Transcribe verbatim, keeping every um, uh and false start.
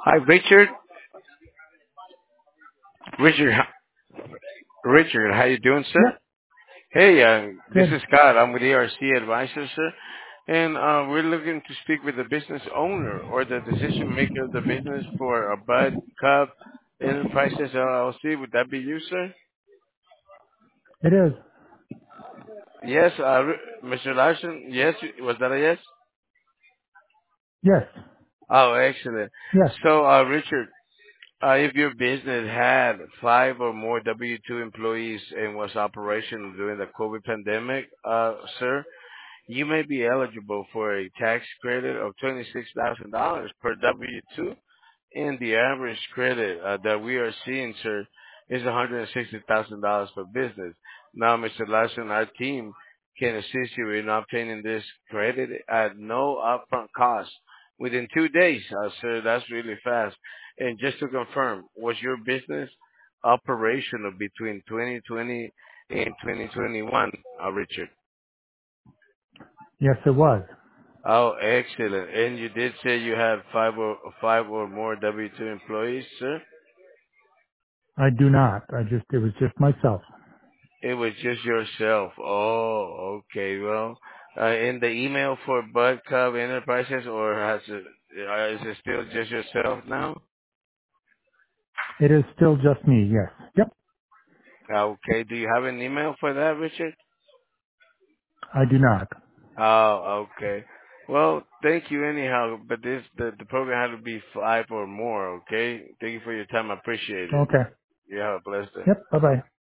Hi, Richard. Richard, h- Richard, how you doing, sir? Yep, Hey, uh, this good. is Scott. I'm with E R C Advisors, sir, and uh, we're looking to speak with the business owner or the decision maker of the business for a Bud Cup Enterprises L L C. Would that be you, sir? It is. Yes, uh, Ri- Mister Larson. Yes, was that a yes? Yes, Oh, excellent. yes. So, uh, Richard, uh, if your business had five or more W two employees and was operational during the COVID pandemic, uh, sir, you may be eligible for a tax credit of twenty-six thousand dollars per W two, and the average credit uh, that we are seeing, sir, is one hundred sixty thousand dollars per business. Now, Mister Larson, our team can assist you in obtaining this credit at no upfront cost within two days, uh, sir. That's really fast. And just to confirm, was your business operational between twenty twenty and twenty twenty-one, uh, Richard? Yes, it was. Oh, excellent. And you did say you had five or five or more W two employees, sir? I do not. I just, it was just myself. It was just yourself. Oh, okay. Well, uh, in the email for Bud Cub Enterprises, or has it, uh, is it still just yourself now? It is still just me, yes. Yep, Okay. Do you have an email for that, Richard? I do not. Oh, okay. Well, thank you anyhow, but this the, the program had to be five or more, okay? Thank you for your time. I appreciate it. Okay. You have a blessed day. Yep, bye-bye.